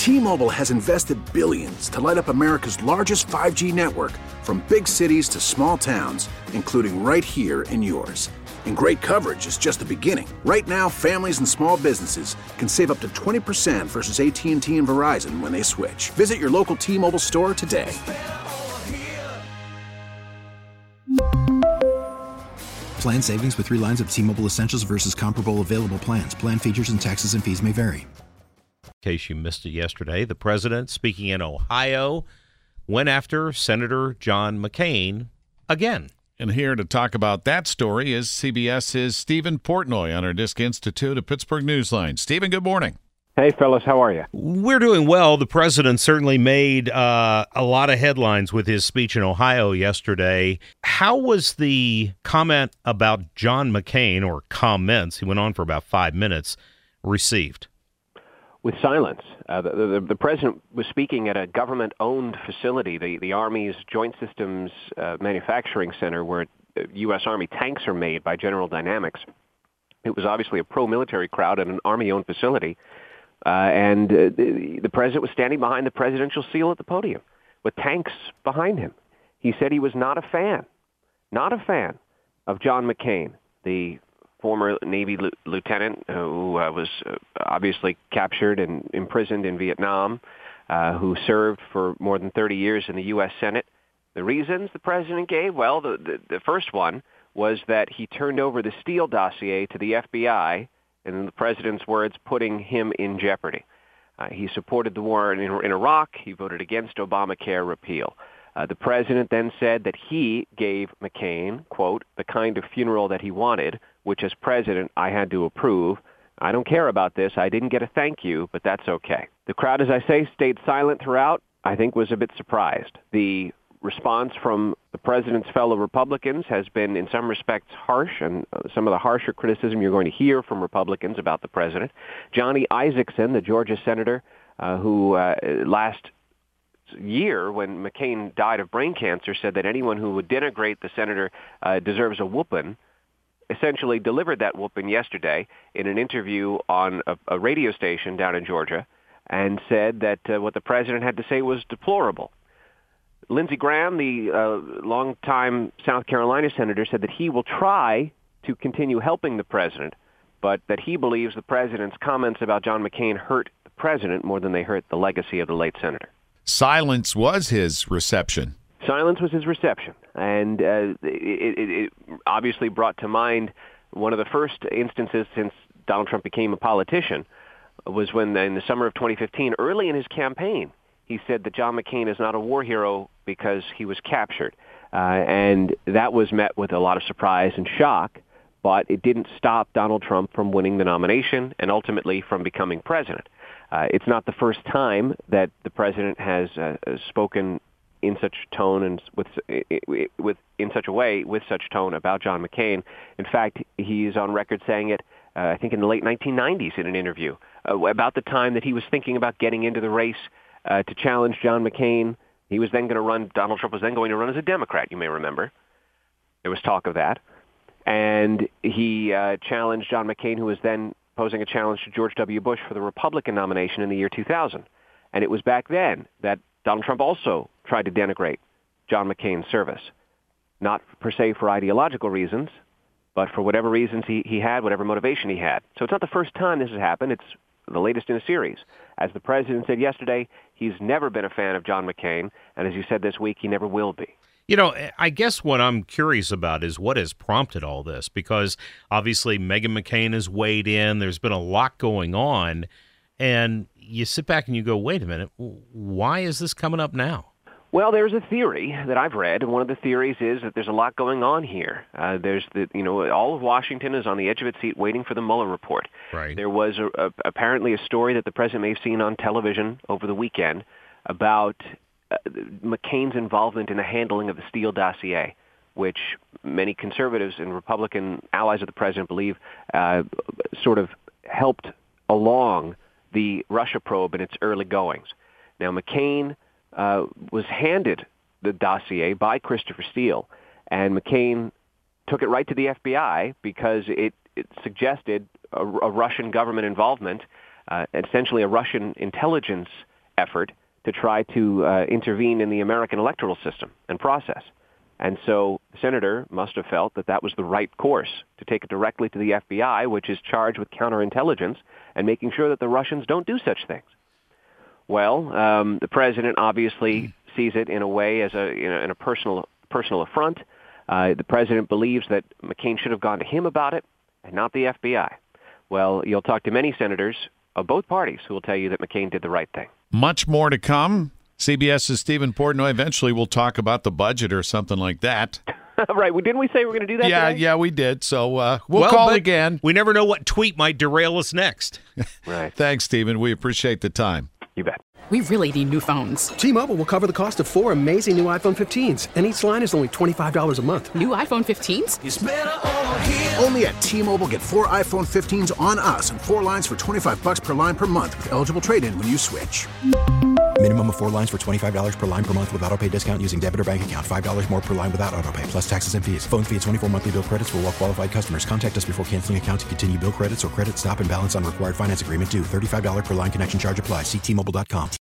T-Mobile has invested billions to light up America's largest 5G network, from big cities to small towns, including right here in yours. And great coverage is just the beginning. Right now, families and small businesses can save up to 20% versus AT&T and Verizon when they switch. Visit your local T-Mobile store today. Plan savings with 3 lines of T-Mobile Essentials versus comparable available plans. Plan features and taxes and fees may vary. In case you missed it yesterday, the president, speaking in Ohio, went after Senator John McCain again. And here to talk about that story is CBS's Stephen Portnoy on our Disk Institute of Pittsburgh Newsline. Stephen, good morning. Hey, fellas, how are you? We're doing well. The president certainly made a lot of headlines with his speech in Ohio yesterday. How was the comment about John McCain, or comments, he went on for about 5 minutes, received? With silence. The president was speaking at a government-owned facility, the Army's Joint Systems Manufacturing Center, where U.S. Army tanks are made by General Dynamics. It was obviously a pro-military crowd at an Army-owned facility, and the president was standing behind the presidential seal at the podium with tanks behind him. He said he was not a fan of John McCain, the former Navy lieutenant who was obviously captured and imprisoned in Vietnam, who served for more than 30 years in the U.S. Senate. The reasons the president gave, well, the first one was that he turned over the Steele dossier to the FBI, and in the president's words, putting him in jeopardy. He supported the war in Iraq. He voted against Obamacare repeal. The president then said that he gave McCain, quote, the kind of funeral that he wanted, which as president I had to approve. I don't care about this. I didn't get a thank you, but that's okay. The crowd, as I say, stayed silent throughout. I think was a bit surprised. The response from the president's fellow Republicans has been in some respects harsh, and some of the harsher criticism you're going to hear from Republicans about the president. Johnny Isakson, the Georgia senator, who last year, when McCain died of brain cancer, said that anyone who would denigrate the senator deserves a whooping, essentially delivered that whooping yesterday in an interview on a radio station down in Georgia, and said that what the president had to say was deplorable. Lindsey Graham, the longtime South Carolina senator, said that he will try to continue helping the president, but that he believes the president's comments about John McCain hurt the president more than they hurt the legacy of the late senator. Silence was his reception. Silence was his reception, and it obviously brought to mind one of the first instances since Donald Trump became a politician was when, in the summer of 2015, early in his campaign, he said that John McCain is not a war hero because he was captured, and that was met with a lot of surprise and shock, but it didn't stop Donald Trump from winning the nomination and ultimately from becoming president. It's not the first time that the president has spoken in such tone and in such a way with such tone about John McCain. In fact, he's on record saying it, I think in the late 1990s in an interview, about the time that he was thinking about getting into the race to challenge John McCain. He was then going to run, Donald Trump was then going to run as a Democrat, you may remember. There was talk of that. And he challenged John McCain, who was then posing a challenge to George W. Bush for the Republican nomination in the year 2000. And it was back then that Donald Trump also tried to denigrate John McCain's service, not per se for ideological reasons, but for whatever reasons he had, whatever motivation he had. So it's not the first time this has happened. It's the latest in a series. As the president said yesterday, he's never been a fan of John McCain, and as you said this week, he never will be. You know, I guess what I'm curious about is what has prompted all this, because obviously Meghan McCain has weighed in. There's been a lot going on, and you sit back and you go, wait a minute, why is this coming up now? Well, there's a theory that I've read, and one of the theories is that there's a lot going on here. All of Washington is on the edge of its seat waiting for the Mueller report. Right. There was apparently a story that the president may have seen on television over the weekend about McCain's involvement in the handling of the Steele dossier, which many conservatives and Republican allies of the president believe sort of helped along the Russia probe in its early goings. Now, McCain was handed the dossier by Christopher Steele, and McCain took it right to the FBI because it suggested a Russian government involvement, essentially a Russian intelligence effort to try to intervene in the American electoral system and process. And so the senator must have felt that that was the right course, to take it directly to the FBI, which is charged with counterintelligence and making sure that the Russians don't do such things. Well, the president obviously sees it in a way as a personal affront. The president believes that McCain should have gone to him about it and not the FBI. Well, you'll talk to many senators of both parties who will tell you that McCain did the right thing. Much more to come. CBS's Stephen Portnoy. Eventually we'll talk about the budget or something like that. Right. Well, didn't we say we were going to do that today? Yeah, we did. So we'll call again. We never know what tweet might derail us next. Right. Thanks, Stephen. We appreciate the time. You bet. We really need new phones. T-Mobile will cover the cost of 4 amazing new iPhone 15s, and each line is only $25 a month. New iPhone 15s? It's better over here. Only at T-Mobile, get 4 iPhone 15s on us and 4 lines for $25 per line per month with eligible trade-in when you switch. Minimum of 4 lines for $25 per line per month with autopay discount using debit or bank account. $5 more per line without autopay, plus taxes and fees. Phone fee at 24 monthly bill credits for well-qualified customers. Contact us before canceling account to continue bill credits or credit stop and balance on required finance agreement due. $35 per line connection charge applies. See T-Mobile.com.